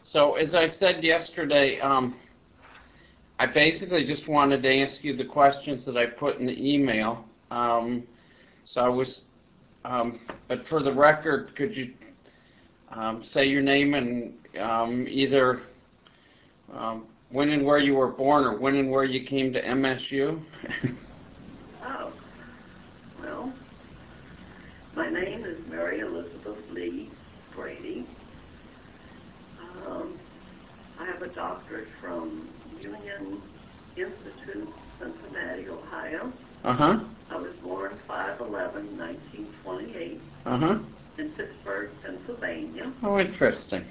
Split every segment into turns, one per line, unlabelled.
So as I said yesterday, I basically just wanted to ask you the questions that I put in the email. So I was, but for the record, could you say your name and either when and where you were born or when and where you came to MSU?
Oh, well, my name is Mary Elizabeth Lee Brady. I have a doctorate from Union Institute, Cincinnati, Ohio.
Uh-huh.
I was born 5/11, 1928
Uh-huh.
in Pittsburgh, Pennsylvania.
Oh, interesting.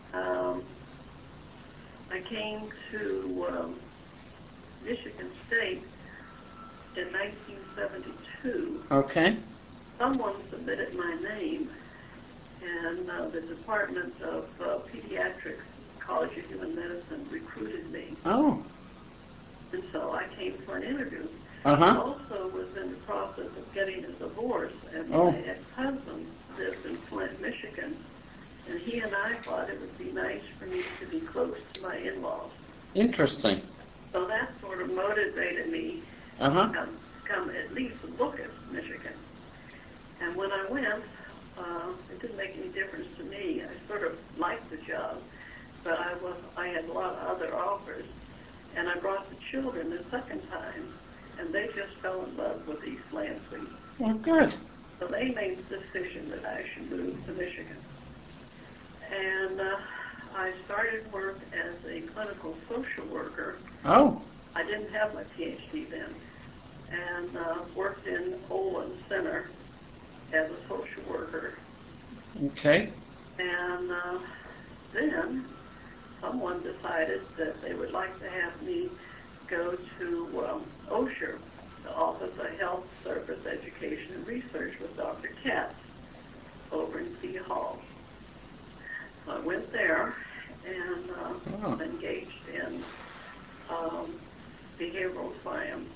I came to Michigan State in 1972.
Okay.
Someone submitted my name, and the Department of Pediatrics, College of Human Medicine, recruited me.
Oh.
And so I came for an interview.
Uh-huh.
I also was in the process of getting a divorce, and my ex-husband lives in Flint, Michigan, and he and I thought it would be nice for me to be close to my in-laws.
Interesting.
So that sort of motivated me
Uh-huh.
to come at least look at Michigan. And when I went, it didn't make any difference to me. I sort of liked the job, but I had a lot of other offers, and I brought the children the second time, and they just fell in love with East Lansing.
Oh, good.
So they made the decision that I should move to Michigan. And I started work as a clinical social worker.
Oh.
I didn't have my PhD then, and worked in Olin Center as a social worker.
Okay.
And then someone decided that they would like to have me go to OSHR, the Office of Health Service Education and Research, with Dr. Katz over in City Hall. So I went there and engaged in behavioral science.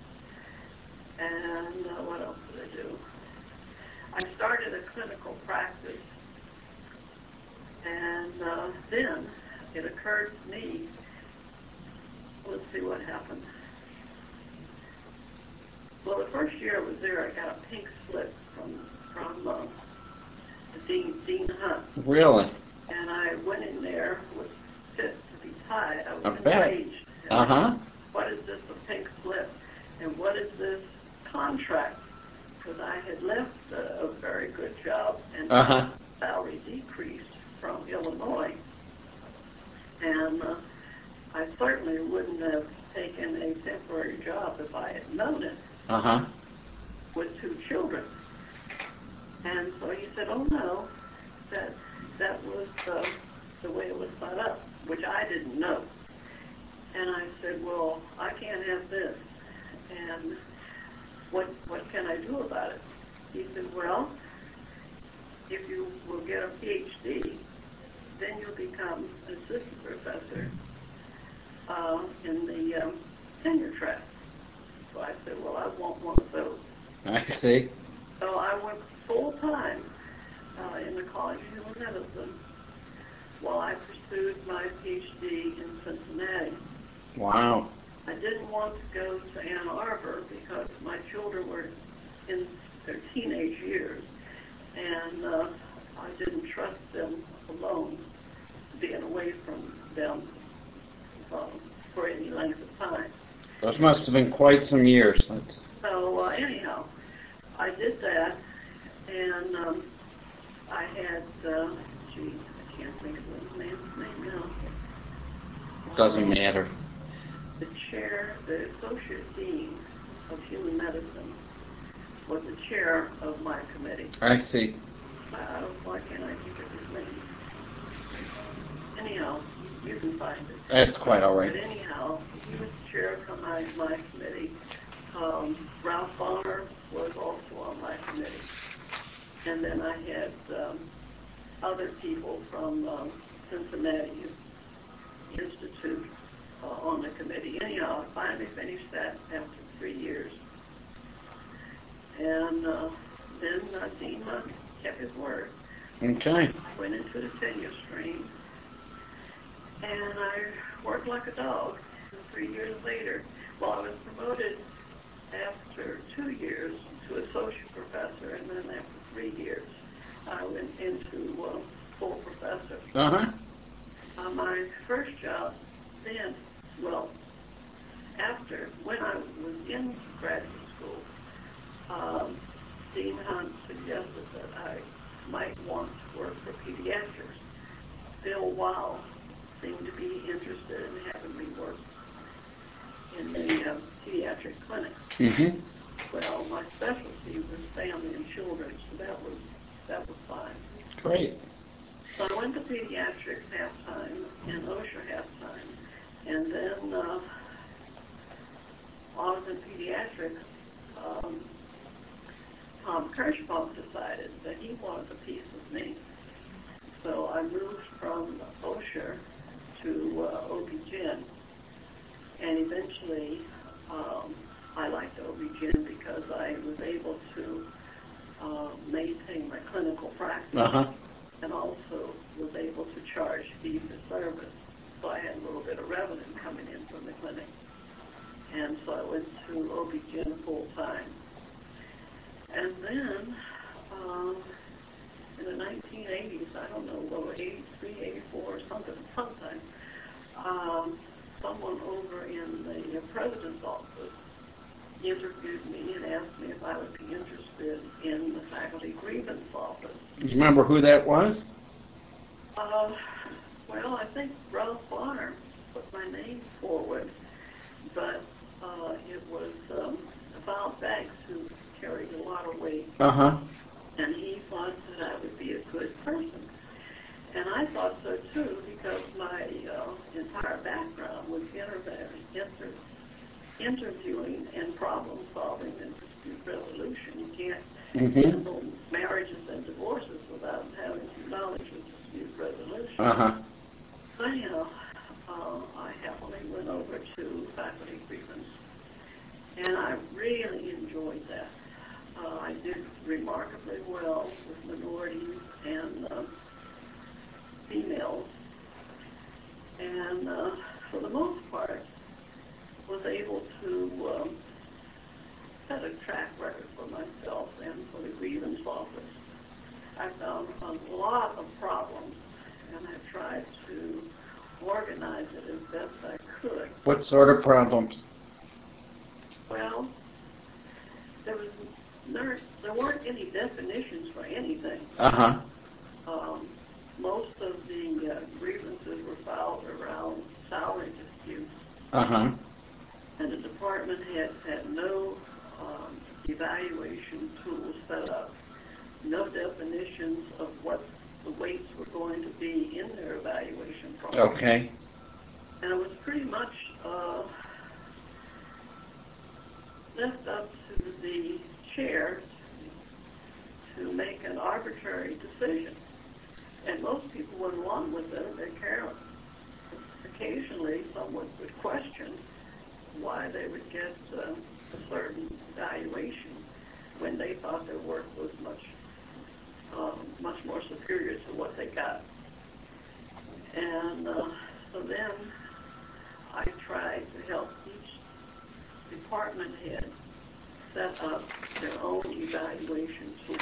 And what else did I do? I started a clinical practice, and then it occurred to me, let's see what happened. Well, the first year I was there, I got a pink slip from Dean Hunt.
Really?
And I went in there, was fit to be tied. I was
enraged.
Uh-huh. What is this, a pink slip? And what is this contract? Because I had left a very good job, and my salary decreased from Illinois. And I certainly wouldn't have taken a temporary job if I had known it.
Uh-huh.
With 2 children. And so he said, oh no, that was the way it was set up, which I didn't know. And I said, well, I can't have this. And what can I do about it? He said, well, if you will get a PhD, then you'll become an assistant professor in the tenure track. So I said, well, I want one of those.
I see.
So I went full-time in the College of Human Medicine while I pursued my PhD in Cincinnati.
Wow.
I didn't want to go to Ann Arbor because my children were in their teenage years, and I didn't trust them alone, being away from them for any length of time.
Those must have been quite some years.
So anyhow, I did that, and I had, I can't think of the man's name now.
Doesn't matter.
The chair, the associate dean of human medicine, was the chair of my committee.
I see.
Why can't I think of his name? Anyhow, you can find it.
That's quite all right.
But anyhow, he was the chair of my committee. Ralph Bonner was also on my committee. And then I had other people from Cincinnati Institute on the committee. Anyhow, I finally finished that after 3 years. And then Dean kept his word.
Okay.
Went into the tenure stream. And I worked like a dog. And 3 years later, well, I was promoted after 2 years to associate professor, and then after 3 years, I went into full professor.
Uh-huh.
My first job then, well, when I was in graduate school, Dean Hunt suggested that I might want to work for pediatrics. Bill Weil seemed to be interested in having me work in the pediatric clinic.
Mm-hmm.
Well, my specialty was family and children, so that was fine.
Great.
So I went to pediatrics half-time and OSHA half-time. And then while I was in pediatrics, Tom Kirschbaum decided that he wanted a piece of me. So I moved from OSHA to OB-GYN. And eventually I liked OB-GYN because I was able to maintain my clinical practice.
Uh-huh.
And also was able to charge fee for service. So I had a little bit of revenue coming in from the clinic. And so I went to OB-GYN full time. And then in the 1980s, I don't know, well, 83, 84 or something, sometime, someone over in the president's office interviewed me and asked me if I would be interested in the faculty grievance office.
Do you remember who that was?
Well, I think Ralph Bonner put my name forward, but it was Val Banks who carried a lot of weight.
Uh-huh.
And he thought that I would be a good person. And I thought so too, because my entire background was interviewing and problem solving and dispute resolution. You can't handle marriages and divorces without having some knowledge of dispute resolution.
Uh-huh.
So anyhow, I happily went over to faculty grievance, and I really enjoyed that. I did remarkably well with minorities and females, and for the most part, was able to set a track record for myself and for the grievance office. I found a lot of problems, and I tried to organize it as best I could.
What sort of problems?
Well, there weren't any definitions for anything.
Uh-huh.
Most of the grievances were filed around salary disputes.
Uh-huh.
And the department had no evaluation tools set up, no definitions of what the weights were going to be in their evaluation process.
Okay.
And it was pretty much left up to the chair to make an arbitrary decision. And most people went along with it. Occasionally, someone would question why they would get a certain valuation when they thought their work was much more superior to what they got. And so then I tried to help each department head set up their own evaluation tools.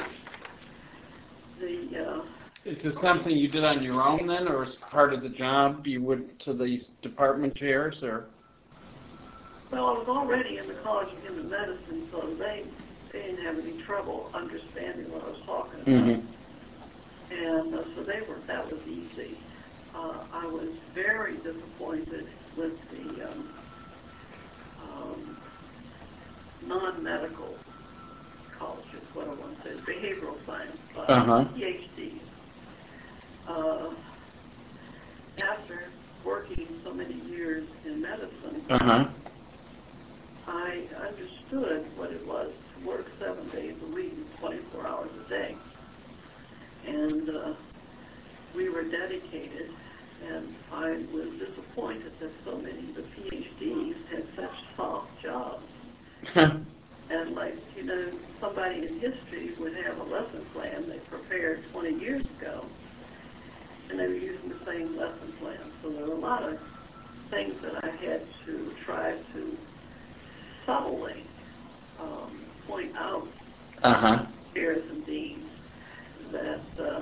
Is this something you did on your own then, or as part of the job you went to these department chairs, or?
Well, I was already in the College of Human Medicine, so they didn't have any trouble understanding what I was talking about. And so that was easy. I was very disappointed with the non-medical colleges, what I want to say, behavioral science, PhDs. After working so many years in medicine, I understood what it was to work 7 days a week, 24 hours a day. And we were dedicated, and I was disappointed that so many of the PhDs had such soft jobs. And like, somebody in history would have a lesson plan they prepared 20 years ago, and they were using the same lesson plan. So there were a lot of things that I had to try to subtly point out chairs and deans that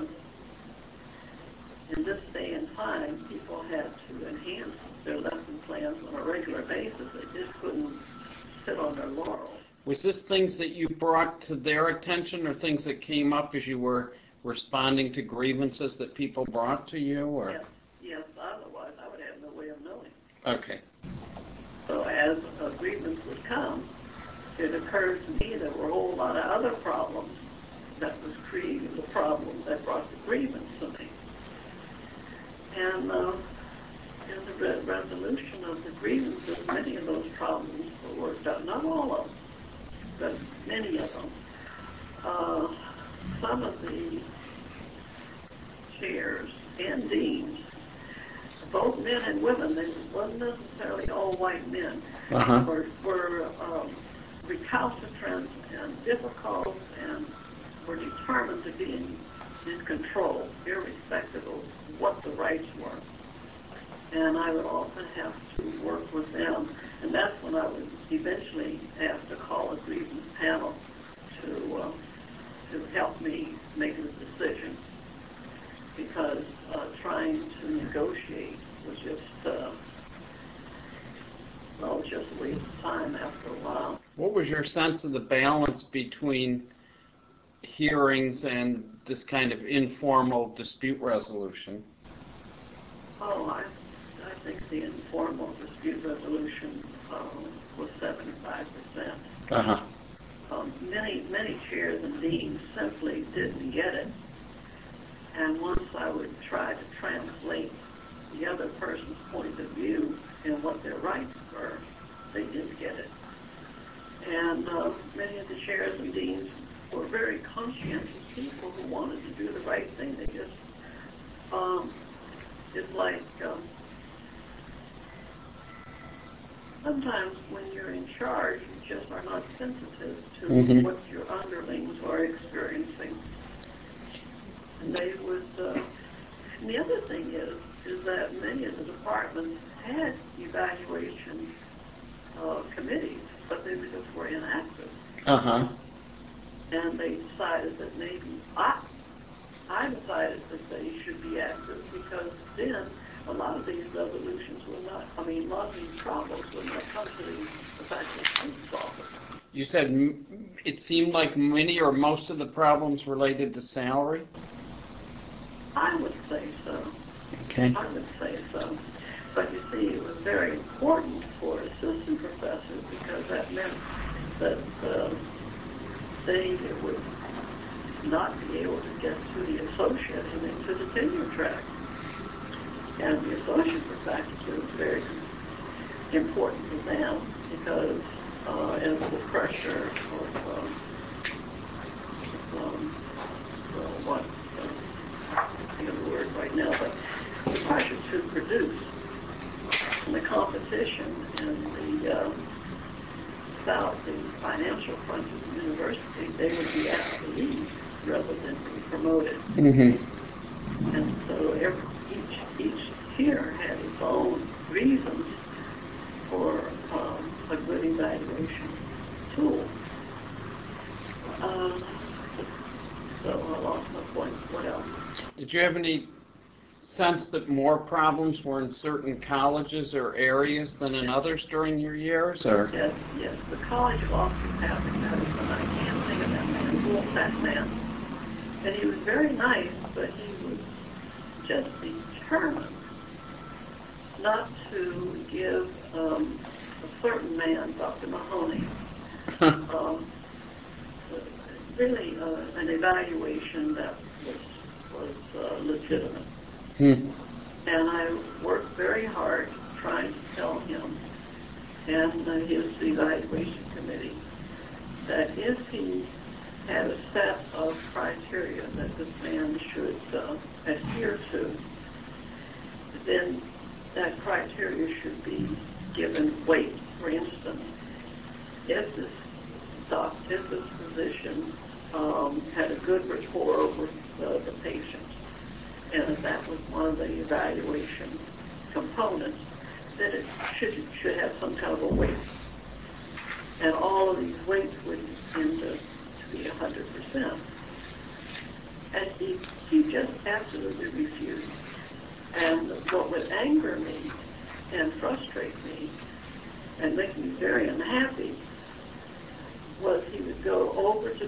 in this day and time, people had to enhance their lesson plans on a regular basis. They just couldn't sit on their laurels.
Was this things that you brought to their attention, or things that came up as you were responding to grievances that people brought to you? Or?
Yes. Otherwise, I would have no way of knowing.
Okay.
So as a grievance would come, it occurred to me there were a whole lot of other problems that was creating the problem that brought the grievance to me. And in the resolution of the grievances, many of those problems were worked out. Not all of them, but many of them. Some of the chairs and deans, both men and women, they wasn't necessarily all white men, were recalcitrant and difficult and were determined to be in control, irrespective of what the rights were. And I would often have to work with them, and that's when I would eventually have to call a grievance panel to help me make a decision, because trying to negotiate was just a waste of time after a while.
What was your sense of the balance between hearings and this kind of informal dispute resolution?
Oh, I think the informal dispute resolution was 75%. Many chairs and deans simply didn't get it. And once I would try to translate the other person's point of view and what their rights were, they did get it. And many of the chairs and deans were very conscientious people who wanted to do the right thing. They just, it's like, sometimes when you're in charge, you just are not sensitive to what your underlings are experiencing. And they would, and the other thing is that many of the departments had evaluation committees, but they just were inactive. And they decided that maybe, I decided that they should be active, because then a lot of these resolutions will not, a lot of these problems will not come to the faculty chief's office.
You said it seemed like many or most of the problems related to salary?
I would say so.
Okay.
I would say so. But you see, it was very important for assistant professors, because that meant that they would not be able to get to the associate and then to the tenure track. And the associate for faculty was very important to them, because as the pressure of I don't know the word right now, but the pressure to produce and the competition and the about the financial crunch of the university, they would be asked to leave rather than be promoted. And so each tier had its own reasons for a good evaluation tool. So I lost my point. What else?
Did you have any sense that more problems were in certain colleges or areas than in others during your years? Or?
Yes. The College of Osteopathic Medicine, I can't think of that man. And he was very nice, but he was just determined not to give a certain man, Dr. Mahoney, really an evaluation that was legitimate. And I worked very hard trying to tell him and his evaluation committee that if he had a set of criteria that this man should adhere to, then that criteria should be given weight. For instance, if this physician had a good rapport with the patient, and that was one of the evaluation components, that it should have some kind of a weight. And all of these weights would tend to be 100%. And he just absolutely refused. And what would anger me and frustrate me and make me very unhappy was he would go over to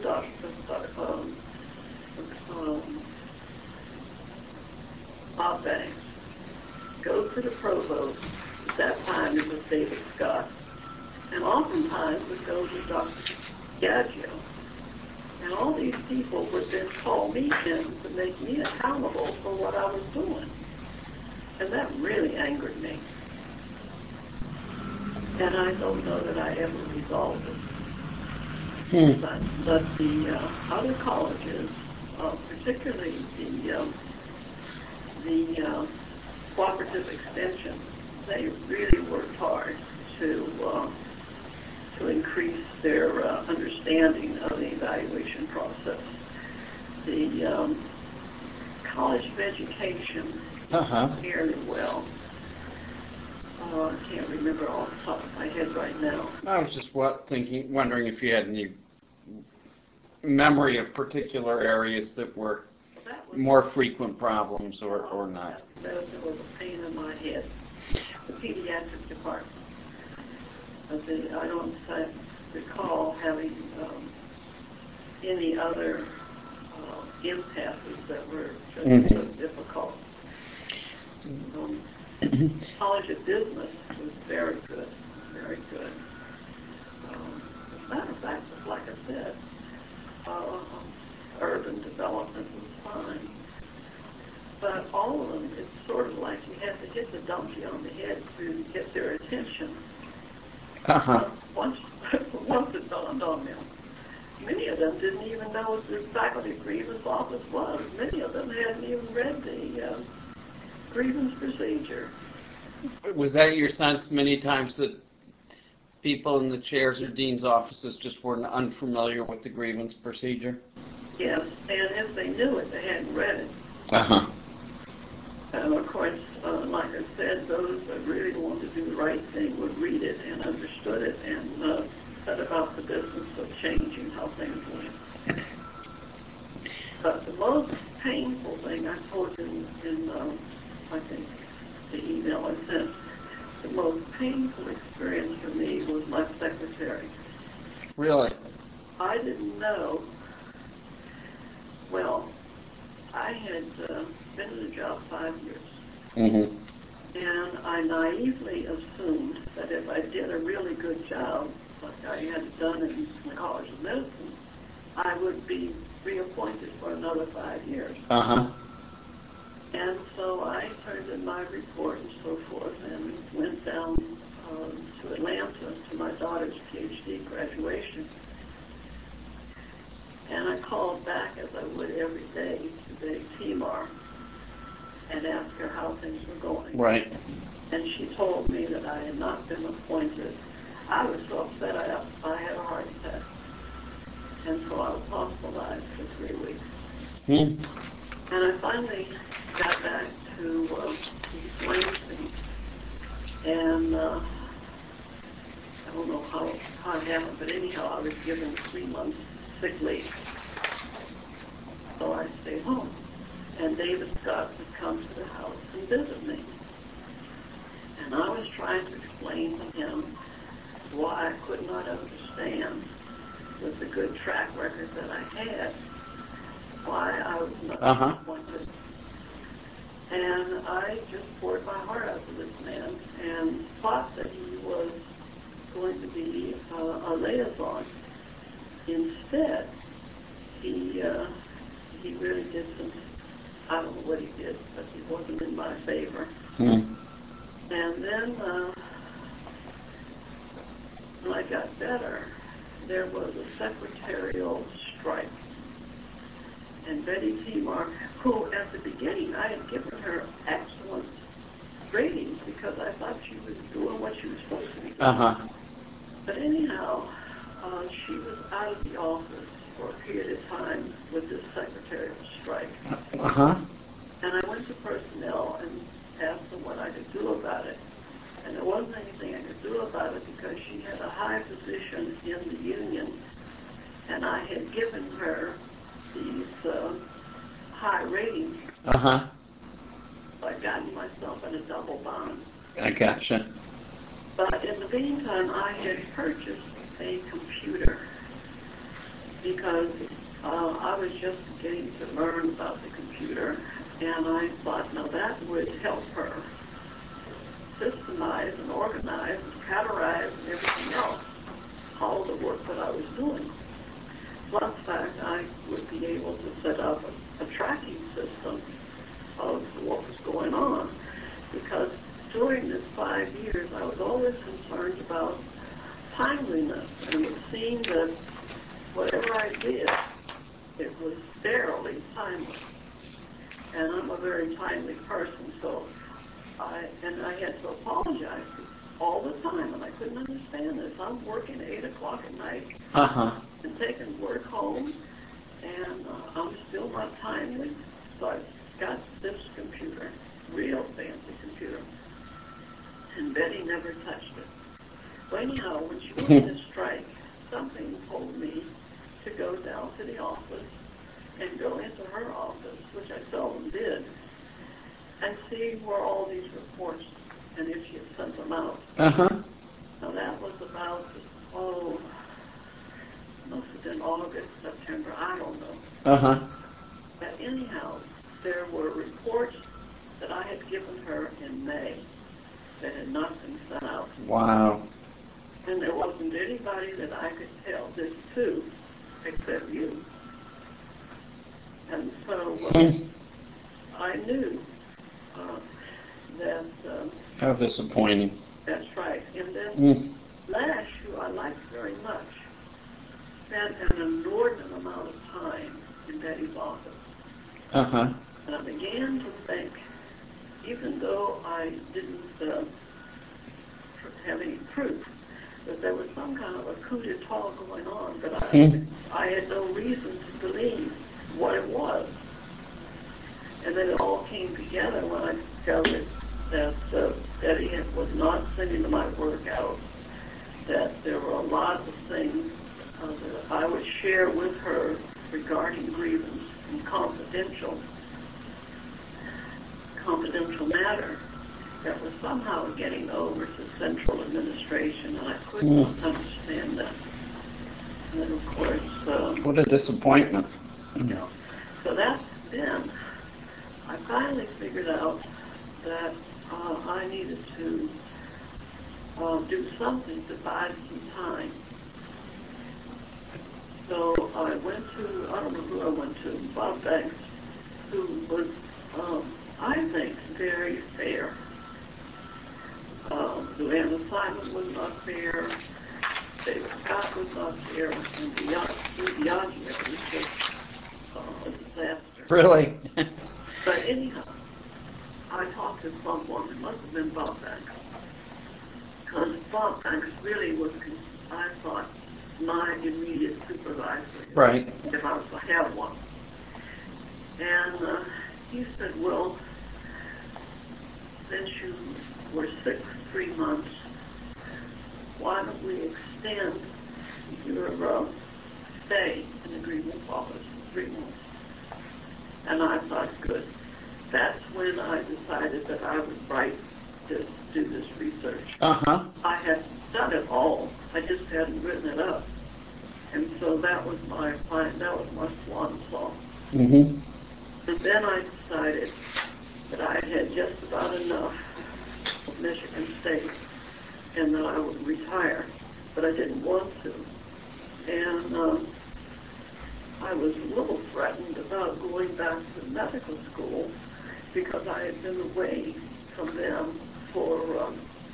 Bob Banks, go to the provost, at that time it was David Scott, and oftentimes would go to Dr. Gaggio. And all these people would then call me in to make me accountable for what I was doing. And that really angered me. And I don't know that I ever resolved it. But the other colleges, particularly the cooperative extension, they really worked hard to increase their understanding of the evaluation process. The College of Education, fairly well. I can't remember off the top of my head right now.
I was just wondering if you had any memory of particular areas that were more frequent problems or not.
That was a pain in my head. The pediatric department. I don't recall having any other impasses that were just so difficult. College of Business was very good, very good. As a matter of fact, like I said, urban development was fine. But all of them, it's sort of like you have to hit the donkey on the head to get their attention. Once it dawned on them. Many of them didn't even know what the faculty grievance office was. Many of them hadn't even read the grievance procedure.
Was that your sense many times that people in the chairs or dean's offices just weren't unfamiliar with the grievance procedure?
Yes, and if they knew it, they hadn't read it. And of course, like I said, those that really wanted to do the right thing would read it and understood it and set about the business of changing how things went. But the most painful thing I told you in I think, the email I sent, the most painful experience for me was my secretary.
Really?
I didn't know. Well, I had been in the job 5 years. And I naively assumed that if I did a really good job, like I had done in the College of Medicine, I would be reappointed for another 5 years. And so I turned in my report and so forth and went down to Atlanta to my daughter's PhD graduation. And I called back, as I would every day, to the TMAR and asked her how things were going.
Right.
And she told me that I had not been appointed. I was so upset I had a heart attack. And so I was hospitalized for 3 weeks. And I finally got back to Lansing. And I don't know how it happened, but anyhow, I was given 3 months sick leave. So I stayed home. And David Scott would come to the house and visit me. And I was trying to explain to him why I could not understand, with the good track record that I had, why I was not appointed. And I just poured my heart out to this man and thought that he was going to be a liaison. Instead, he really did some, I don't know what he did, but he wasn't in my favor. And then when I got better, there was a secretarial strike. And Betty TMAR, who at the beginning I had given her excellent ratings because I thought she was doing what she was supposed to be doing. But anyhow, she was out of the office for a period of time with this secretarial strike. And I went to personnel and asked them what I could do about it. And there wasn't anything I could do about it because she had a high position in the union, and I had given her these high ratings.
Uh-huh.
I'd gotten myself in a double bond.
I gotcha.
But in the meantime, I had purchased a computer because I was just getting to learn about the computer, and I thought, now that would help her systemize and organize and categorize and everything else, all the work that I was doing. Plus, fact, I would be able to set up a tracking system of what was going on, because during this 5 years, I was always concerned about timeliness, and it seemed that whatever I did, it was fairly timely. And I'm a very timely person, so I had to apologize all the time, and I couldn't understand this. I'm working 8 o'clock at night and taking work home, and I'm still not timely. So I got this computer, real fancy computer, and Betty never touched it. Well, anyhow, when she was in a strike, something told me to go down to the office and go into her office, which I seldom did, and see where all these reports, and if she had sent them out. Now that was about, must have been August, September, I don't know. But anyhow, there were reports that I had given her in May that had not been sent out.
Wow.
And there wasn't anybody that I could tell this to except you. And so I knew that...
How disappointing.
That's right. And then Lash, who I liked very much, spent an inordinate amount of time in Betty's office. And I began to think, even though I didn't have any proof that there was some kind of a coup d'etat going on, but I had no reason to believe what it was. And then it all came together when I discovered that Betty was not sending my work out, that there were a lot of things that I would share with her regarding grievance and confidential matter that was somehow getting over to central administration, and I could not understand that. And then, of course...
what a disappointment.
So that's then. I finally figured out that I needed to do something to buy some time. So I went to, I don't know who I went to, Bob Banks, who was, I think, very fair. Luanna Simon was not fair. David Scott was not fair. And Biaggi was just a disaster.
Really?
But anyhow, I talked to someone, it must have been Bob Banks, because Bob Banks really was, I thought, my immediate supervisor.
Right.
If I was to have one. And he said, well, since you were sick for 3 months, why don't we extend your stay in the grievance office for 3 months? And I thought, good. That's when I decided that I would do this research. I had done it all. I just hadn't written it up. And so that was my swan song. And then I decided that I had just about enough of Michigan State and that I would retire. But I didn't want to. And I was a little threatened about going back to medical school because I had been away from them for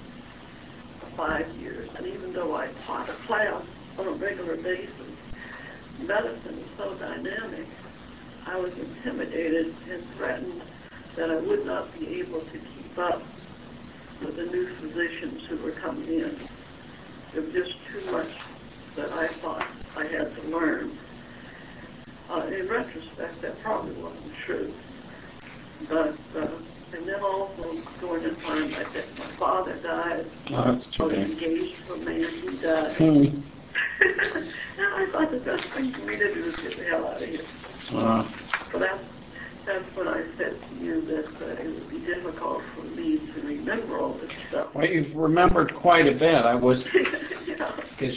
5 years. And even though I taught a class on a regular basis, medicine is so dynamic, I was intimidated and threatened that I would not be able to keep up with the new physicians who were coming in. There was just too much that I thought I had to learn. In retrospect, that probably wasn't true. But, and then also during the time my father died,
Oh, that's
I
too
was
bad.
engaged to a man who died.
Hmm.
And I thought the best thing for me to do is get the hell out of here. So that's when I said to you that it would be difficult for me to remember all this stuff.
Well, you've remembered quite a bit. I was,
Yeah.
because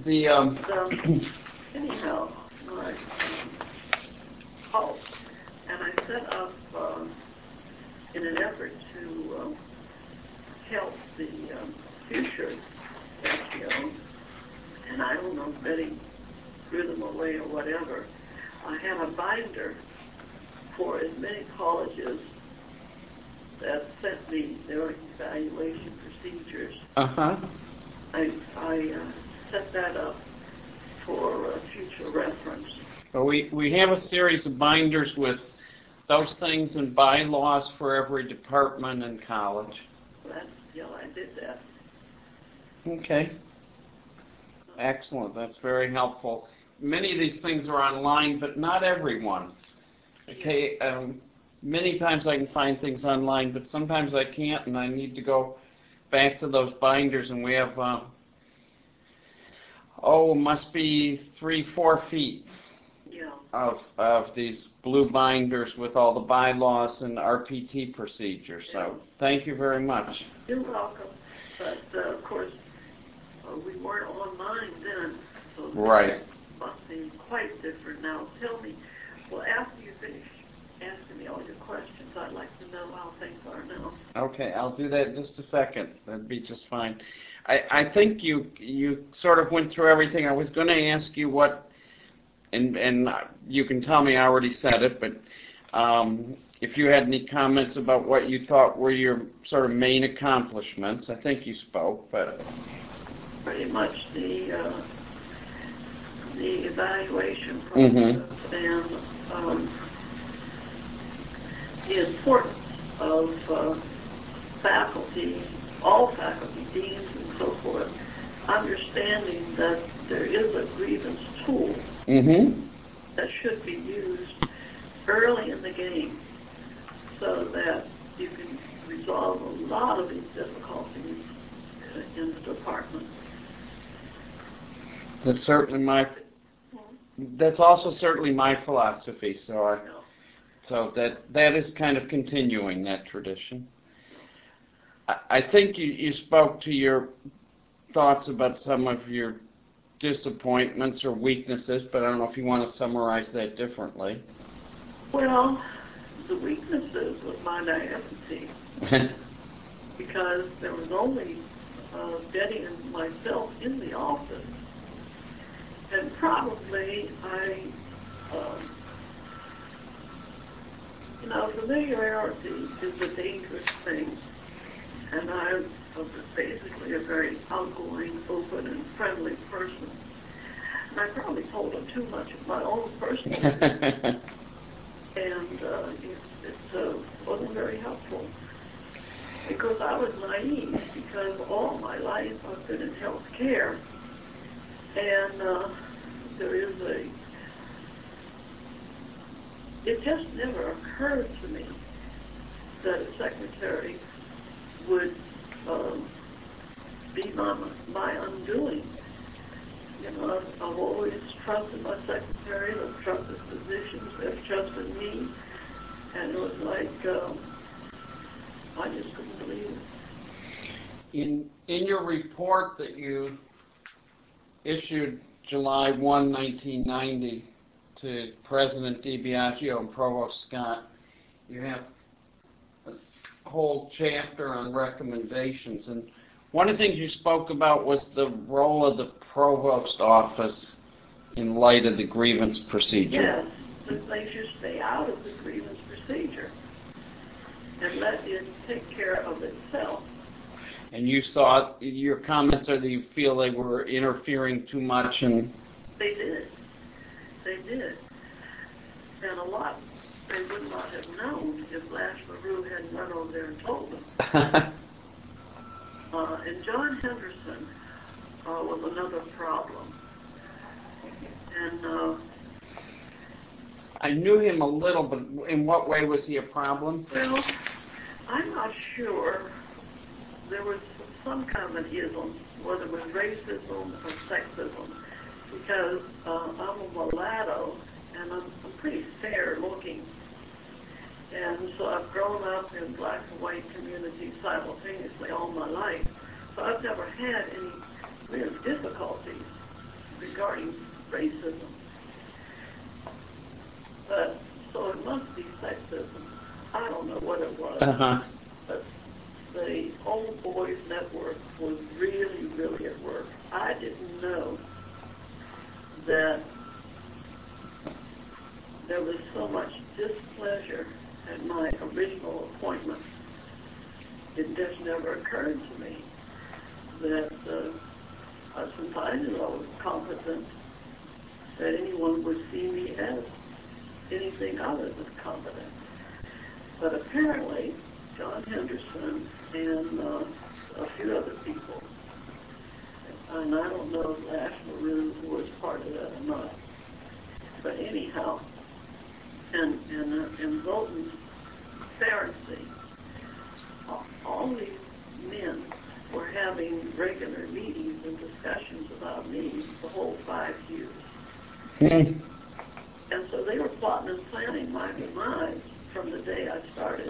Anyhow, I called and I set up in an effort to help the future SEO, and I don't know, Betty threw them away or whatever. I had a binder for as many colleges that sent me their evaluation procedures.
Uh-huh.
I set that up for future reference.
Well, we have a series of binders with those things and bylaws for every department in college.
I did that.
Okay. Excellent. That's very helpful. Many of these things are online, but not everyone. Okay. Many times I can find things online, but sometimes I can't, and I need to go back to those binders, and we have, must be 3-4 feet of these blue binders with all the bylaws and RPT procedures. So thank you very much.
You're welcome. But, of course, we weren't online then, so
Right.
it must be quite different now. Tell me, well, after you finish asking me all your questions, I'd like to know how things are now.
Okay, I'll do that in just a second. That'd be just fine. I think you sort of went through everything. I was going to ask you what, and you can tell me I already said it, but if you had any comments about what you thought were your sort of main accomplishments. I think you spoke, but...
Pretty much the evaluation process and the importance of faculty, all faculty, deans and so forth, understanding that there is a grievance tool that should be used early in the game so that you can resolve a lot of these difficulties in the department.
That's certainly that's also certainly my philosophy, so that is kind of continuing that tradition. I think you spoke to your thoughts about some of your disappointments or weaknesses, but I don't know if you want to summarize that differently.
Well, the weaknesses was my naivety because there was only Betty and myself in the office. And probably familiarity is a dangerous thing. And I was basically a very outgoing, open, and friendly person. And I probably told her too much of my own personal business. And it wasn't very helpful. Because I was naive, because all my life I've been in health care. And it just never occurred to me that a secretary would be my undoing. You know, I've always trusted my secretary, I've trusted physicians, they've trusted me, and it was like, I just couldn't believe it.
In your report that you issued July 1, 1990 to President DiBiagio and Provost Scott, you have a whole chapter on recommendations, and one of the things you spoke about was the role of the provost office in light of the grievance procedure.
Yes, that they should stay out of the grievance procedure and let it take care of itself.
And you saw, your comments are that you feel they were interfering too much, and...
They did. And a lot they would not have known if Lash LaRue hadn't run over there and told them. And John Henderson was another problem. And
I knew him a little, but in what way was he a problem?
Well, I'm not sure. There was some kind of an ism, whether it was racism or sexism, because I'm a mulatto and I'm pretty fair looking. And so I've grown up in black and white communities simultaneously all my life. So I've never had any real difficulties regarding racism. But, so it must be sexism. I don't know what it was.
Uh-huh.
But the Old Boys Network was really, really at work. I didn't know that there was so much displeasure at my original appointment. It just never occurred to me that since I knew I was competent, that anyone would see me as anything other than competent. But apparently, John Henderson and a few other people, and I don't know if Ash Maroon was part of that or not, but anyhow, and Zoltan Pharisee, all these men were having regular meetings and discussions about me the whole 5 years.
Hmm.
And so they were plotting and planning my demise from the day I started.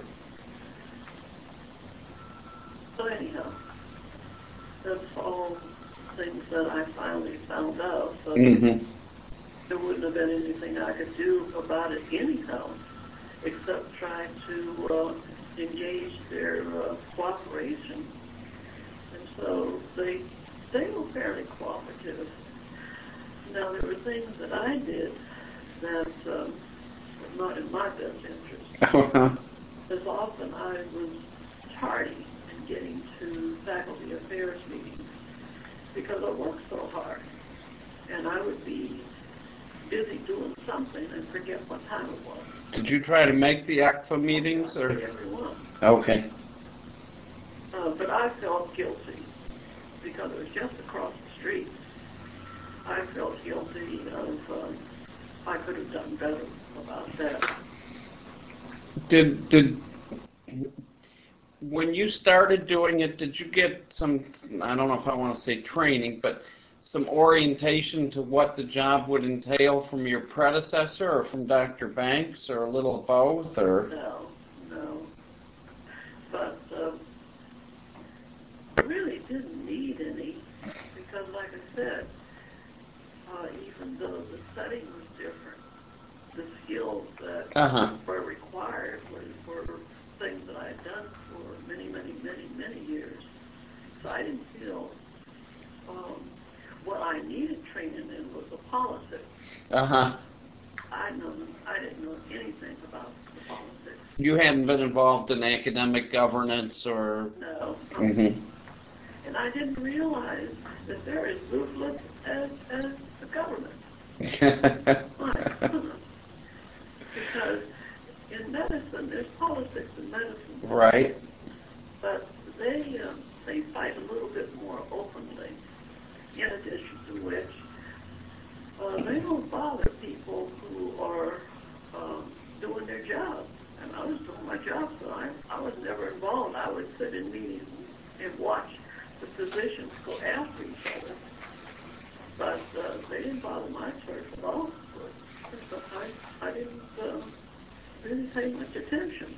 So anyhow, that's all things that I finally found out. So there wouldn't have been anything I could do about it anyhow, except try to engage their cooperation. And so they were fairly cooperative. Now, there were things that I did that were not in my best interest. As often I was tardy in getting to faculty affairs meetings because I worked so hard. And I would be busy doing something and forget what time it was.
Did you try to make the ACFA meetings? Or?
Everyone.
Okay.
But I felt guilty because it was just across the street. I felt guilty of I could have done better about that.
Did when you started doing it, did you get some, I don't know if I want to say training, but some orientation to what the job would entail from your predecessor or from Dr. Banks, or a little of both? Or?
No. But I really didn't need any because, like I said, even though the setting was different, the skills that were required were things that I had done for many, many, many, many years. So I didn't feel what I needed training in was the politics. I didn't know anything about the politics.
You hadn't been involved in academic governance or?
No. And I didn't realize that they're as ruthless as the government. Because in medicine, there's politics in medicine.
Right.
But they fight a little bit more openly. In addition to which, they don't bother people who are doing their job. And I was doing my job, so I was never involved. I would sit in meetings and watch the physicians go after each other. But they didn't bother my church at all. So I didn't really pay much attention.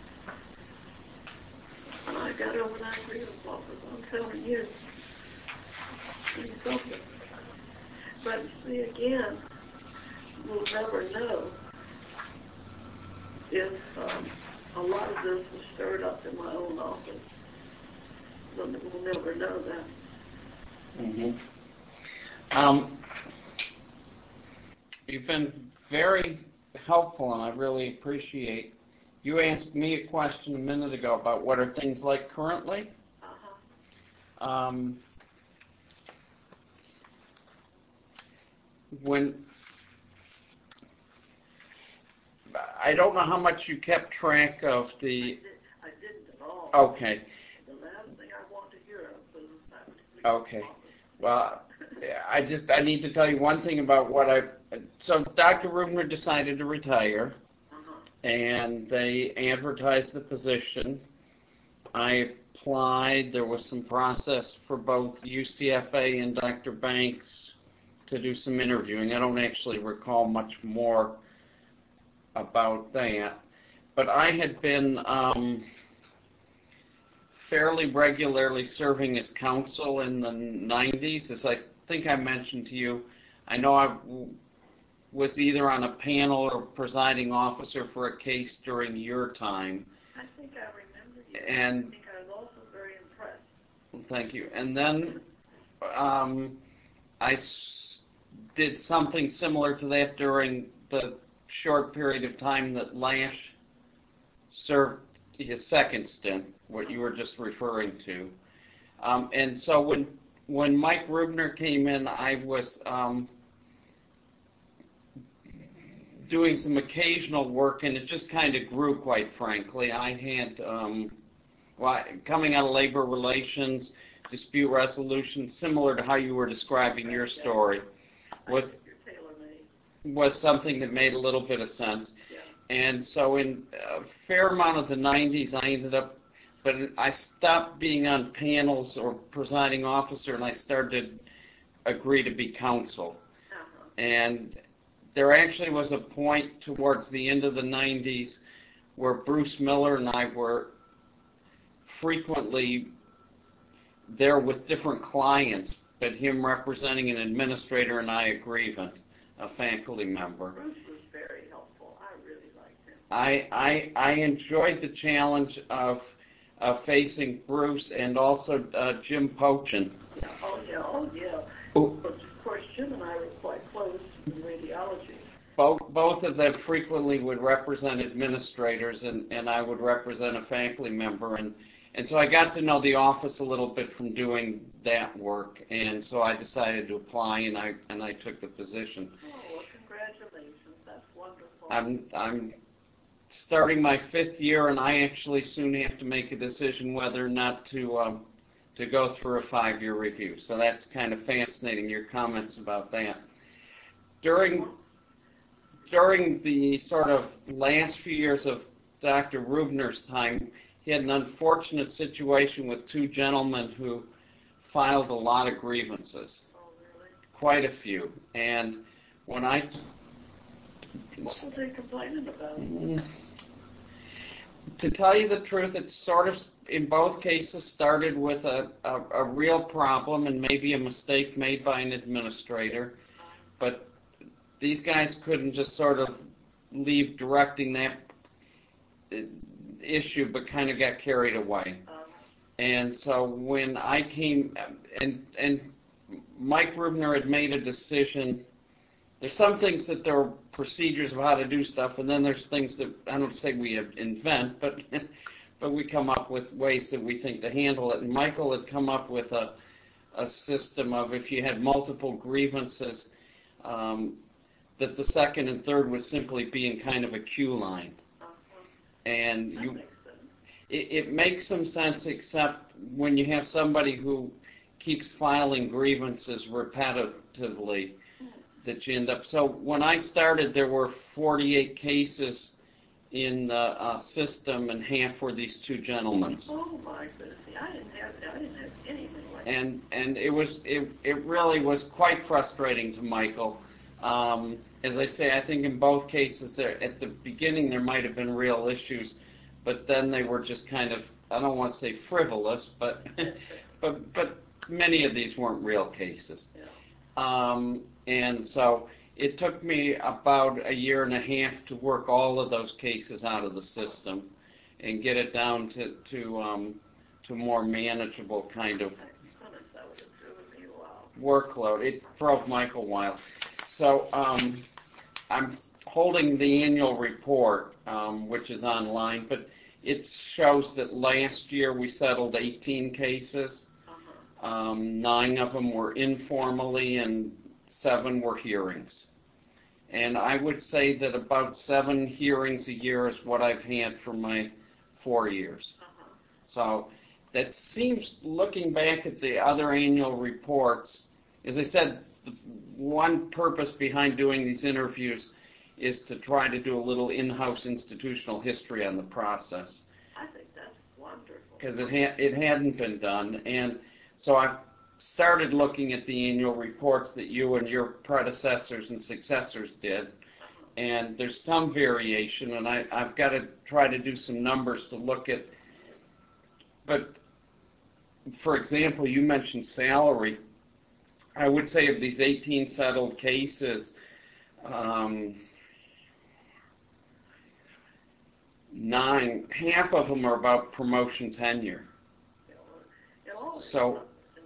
And I got over that grievance office. I'm telling you, it's something. But see, again, we'll never know if a lot of this was stirred up in my own office. We'll never know that.
You've been very helpful, and I really appreciate. You asked me a question a minute ago about what are things like currently. When I don't know how much you kept track of the.
I didn't at all.
Okay.
The last thing I want to hear of was that.
Okay. Well, I need to tell you one thing about so Dr. Rubner decided to retire, and they advertised the position. I applied. There was some process for both UCFA and Dr. Banks to do some interviewing. I don't actually recall much more about that. But I had been fairly regularly serving as counsel in the 90s. As I think I mentioned to you, I know I was either on a panel or presiding officer for a case during your time.
I think I remember you.
And
I think I was also very impressed.
thank you. And then I did something similar to that during the short period of time that Lash served his second stint, what you were just referring to. And so when Mike Rubner came in, I was doing some occasional work, and it just kind of grew, quite frankly. I had, coming out of labor relations, dispute resolution, similar to how you were describing your story, was something that made a little bit of sense. And so in a fair amount of the 90s, I ended up, but I stopped being on panels or presiding officer, and I started to agree to be counsel. And there actually was a point towards the end of the 90s where Bruce Miller and I were frequently there with different clients, but him representing an administrator and I a grievant, a faculty member.
Bruce was very helpful. I really liked him.
I enjoyed the challenge of facing Bruce and also Jim Pochin.
Oh yeah. Of course, Jim and I were quite close in radiology.
Both of them frequently would represent administrators, and I would represent a faculty member, and so I got to know the office a little bit from doing that work, and so I decided to apply, and I took the position.
Oh, well, congratulations! That's wonderful.
I'm starting my 5th year, and I actually soon have to make a decision whether or not to go through a 5-year review. So that's kind of fascinating, your comments about that. During the sort of last few years of Dr. Rubner's time, he had an unfortunate situation with 2 gentlemen who filed a lot of grievances.
Oh, really?
Quite a few. And when I...
What were they complaining about?
To tell you the truth, it sort of, in both cases, started with a real problem and maybe a mistake made by an administrator. But these guys couldn't just sort of leave directing that issue, but kind of got carried away. And so when I came, and Mike Rubner had made a decision. There's some things that there are procedures of how to do stuff, and then there's things that I don't say we invent, but we come up with ways that we think to handle it. And Michael had come up with a system of, if you had multiple grievances, that the second and third would simply be in kind of a queue line. And it makes some sense, except when you have somebody who keeps filing grievances repetitively, that you end up. So when I started, there were 48 cases in the system, and half were these 2 gentlemen.
Oh my goodness! I didn't have anything like that.
And it really was quite frustrating to Michael. As I say, I think in both cases, there at the beginning there might have been real issues, but then they were just kind of, I don't want to say frivolous, but but many of these weren't real cases. And so it took me about a year and a half to work all of those cases out of the system and get it down to more manageable kind of workload. It drove Michael wild. So I'm holding the annual report, which is online, but it shows that last year we settled 18 cases. 9 of them were informally, and 7 were hearings. And I would say that about 7 hearings a year is what I've had for my 4 years. So that seems, looking back at the other annual reports, as I said, the one purpose behind doing these interviews is to try to do a little in-house institutional history on the process.
I think that's wonderful.
Because it hadn't been done, and so I started looking at the annual reports that you and your predecessors and successors did, and there's some variation, and I've got to try to do some numbers to look at. But for example, you mentioned salary. I would say of these 18 settled cases, 9, half of them are about promotion tenure. So,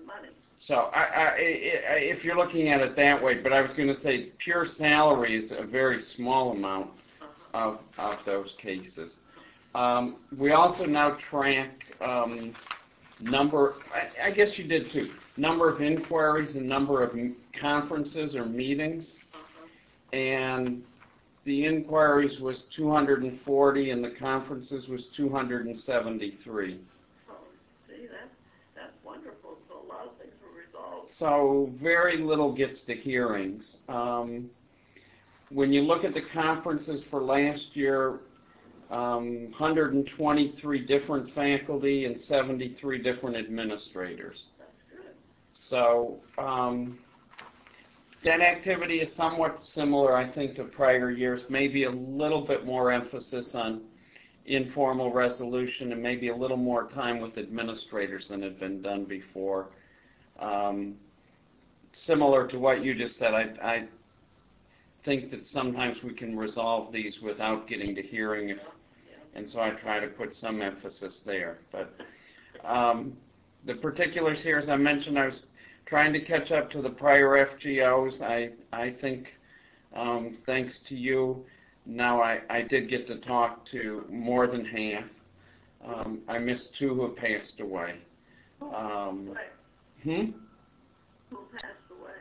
if you're looking at it that way, but I was going to say pure salary is a very small amount of those cases. We also now track number, I guess you did too, number of inquiries and number of conferences or meetings. And the inquiries was 240 and the conferences was 273.
Oh, see, that's wonderful. So a lot of things were resolved.
So very little gets to hearings. When you look at the conferences for last year, 123 different faculty and 73 different administrators.
That's good.
So that activity is somewhat similar, I think, to prior years, maybe a little bit more emphasis on informal resolution and maybe a little more time with administrators than had been done before. Similar to what you just said, I think that sometimes we can resolve these without getting to hearing, and so I try to put some emphasis there. But the particulars here, as I mentioned, I was trying to catch up to the prior FGOs. I think, thanks to you, now I did get to talk to more than half. I missed 2 who have passed away. Who
passed away?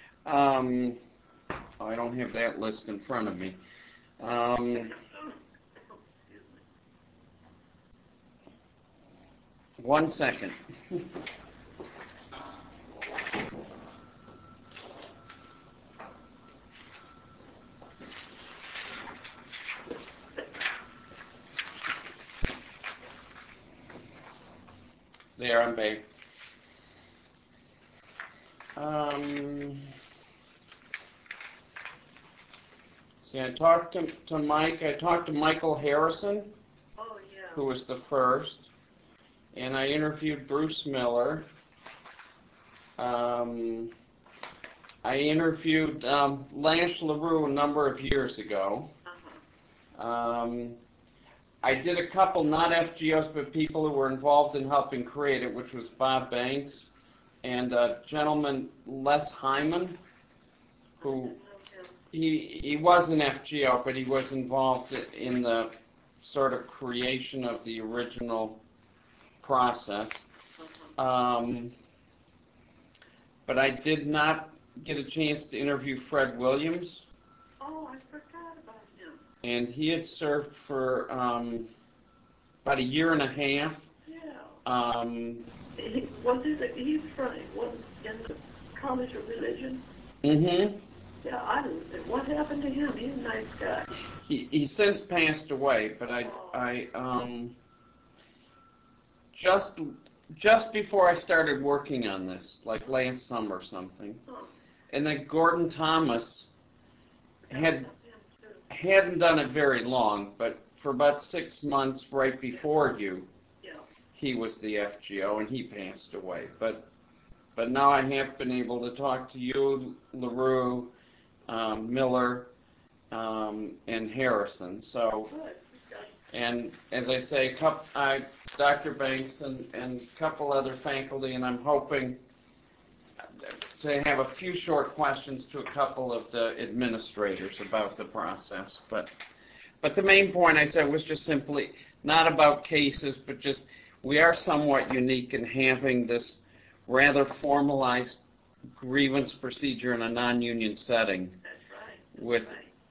I don't have that list in front of me. One second. There, I'm back. See, I talked to Mike. I talked to Michael Harrison, who was the first, and I interviewed Bruce Miller. I interviewed Lance LaRue a number of years ago. I did a couple, not FGOs, but people who were involved in helping create it, which was Bob Banks and a gentleman, Les Hyman, who he was an FGO, but he was involved in the sort of creation of the original process. But I did not get a chance to interview Fred Williams.
Oh, I forgot about him.
And he had served for about a year and a half.
Yeah. He's from, was in the College of Religion. Mm-hmm. Yeah, I don't. What happened to him? He's a nice guy.
He's since passed away, but I just before I started working on this, like last summer or something, and then Gordon Thomas hadn't done it very long, but for about 6 months right before you, he was the FGO, and he passed away. But now I have been able to talk to you, LaRue, Miller, and Harrison. So, and as I say, Dr. Banks and a couple other faculty, and I'm hoping to have a few short questions to a couple of the administrators about the process. But the main point I said was just simply not about cases, but just we are somewhat unique in having this rather formalized grievance procedure in a non-union setting. With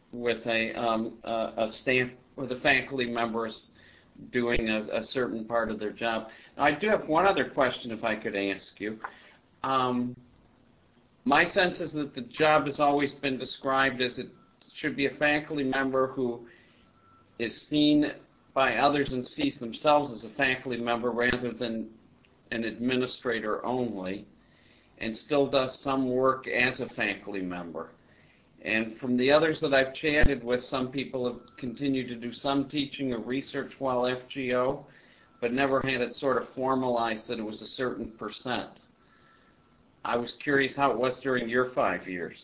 a staff, with the faculty members doing a certain part of their job. Now, I do have one other question, if I could ask you. My sense is that the job has always been described as it should be a faculty member who is seen by others and sees themselves as a faculty member rather than an administrator only, and still does some work as a faculty member. And from the others that I've chatted with, some people have continued to do some teaching or research while FGO, but never had it sort of formalized that it was a certain percent. I was curious how it was during your 5 years.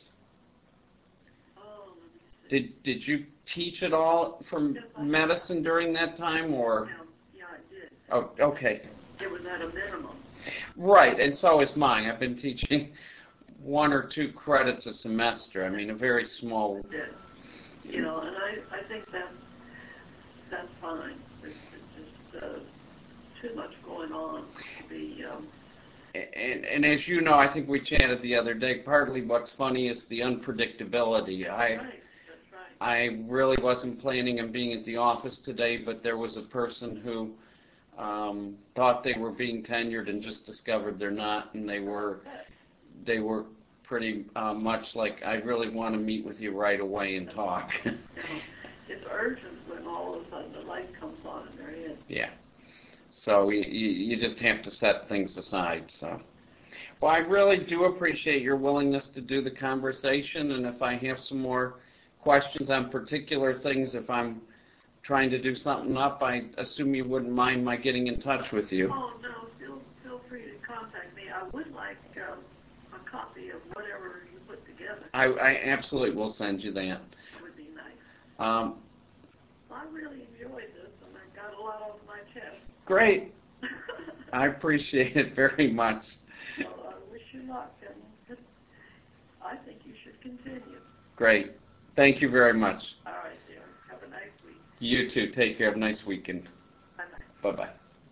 Oh, let me see.
Did you teach at all from medicine during that time, or?
Yeah, I did.
Oh, okay.
It was at a minimum.
Right, and so is mine. I've been teaching 1 or 2 credits a semester. I mean, a very small.
Did. You know, and I think that's fine. There's just too much going on to be.
And as you know, I think we chatted the other day, partly what's funny is the unpredictability.
Right, that's right.
I really wasn't planning on being at the office today, but there was a person who thought they were being tenured and just discovered they're not, and they were pretty much like, I really want to meet with you right away and talk.
It's urgent when all of a sudden the light comes on in their head.
Yeah. So you just have to set things aside. So, well, I really do appreciate your willingness to do the conversation, and if I have some more questions on particular things, if I'm trying to do something up, I assume you wouldn't mind my getting in touch with you.
Oh, no, feel free to contact me. I would like a copy of whatever you put together.
I absolutely will send you that.
It would be nice.
Um,
I really enjoyed this, and I got a lot off my chest.
Great. I appreciate it very much.
Well, I wish you luck, and I think you should continue.
Great. Thank you very much.
All right, dear. Have a nice week.
You too. Take care. Have a nice weekend.
Bye-bye.
Bye-bye.